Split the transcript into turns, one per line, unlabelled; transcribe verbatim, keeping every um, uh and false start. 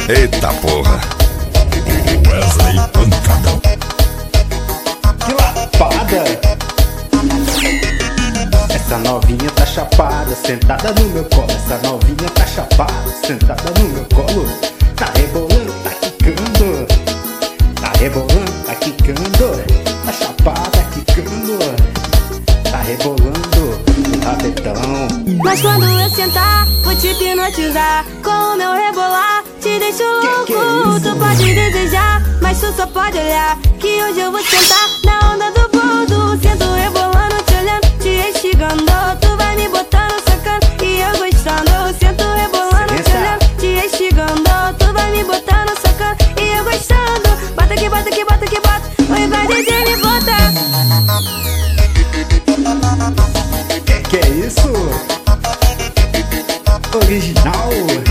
Eita porra.
Wesley Pancadão.
Que lapada! Essa novinha tá chapada, sentada no meu colo. Essa novinha tá chapada, sentada no meu colo. Tá rebolando, tá quicando. Tá rebolando, tá quicando. Tá chapada, quicando. Tá rebolando o rabetão.
Mas quando eu sentar, vou te hipnotizar. Com o meu rebolar, te deixo louco.
Que que é isso?
Tu pode desejar, mas tu só pode olhar. Que hoje eu vou sentar na onda do bordo. Sento rebolando, te olhando, te instigando. Tu vai me botando, sacando e eu gostando. Sento rebolando, te olhando, te instigando. Tu vai me botando, sacando e eu gostando. Bota aqui, bota aqui, bota aqui, bota. Oi, vai D J, me bota.
Que que é isso? Original.